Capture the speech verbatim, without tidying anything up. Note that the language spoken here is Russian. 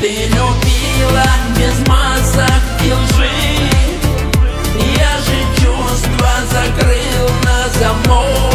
Ты любила без масок и лжи, я же чувства закрыл на замок.